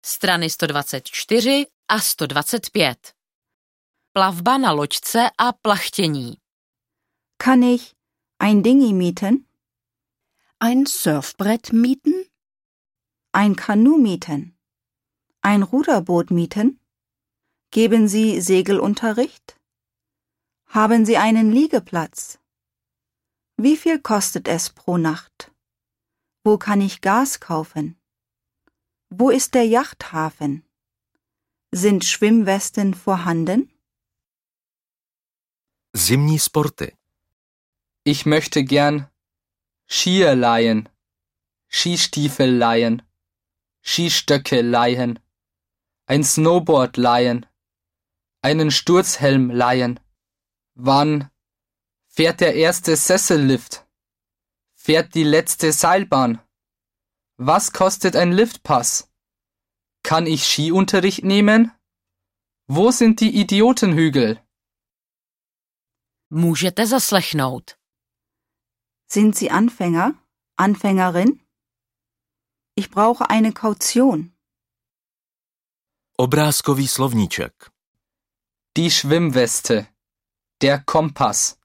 strany 124 a 125. Plavba na loďce a plachtění. Kann ich ein Dinghy mieten? Ein Surfbrett mieten? Ein Kanu mieten? Ein Ruderboot mieten? Geben Sie Segelunterricht? Haben Sie einen Liegeplatz? Wie viel kostet es pro Nacht? Wo kann ich Gas kaufen? Wo ist der Yachthafen? Sind Schwimmwesten vorhanden? Zimní sporty. Ich möchte gern Skier leihen, Skistiefel leihen, Skistöcke leihen, ein Snowboard leihen, einen Sturzhelm leihen. Wann fährt der erste Sessellift? Fährt die letzte Seilbahn? Was kostet ein Liftpass? Kann ich Skiunterricht nehmen? Wo sind die Idiotenhügel? Můžete zaslechnout. Sind Sie Anfänger? Anfängerin? Ich brauche eine Kaution. Obrázkový slovníček. Die Schwimmweste, der Kompass,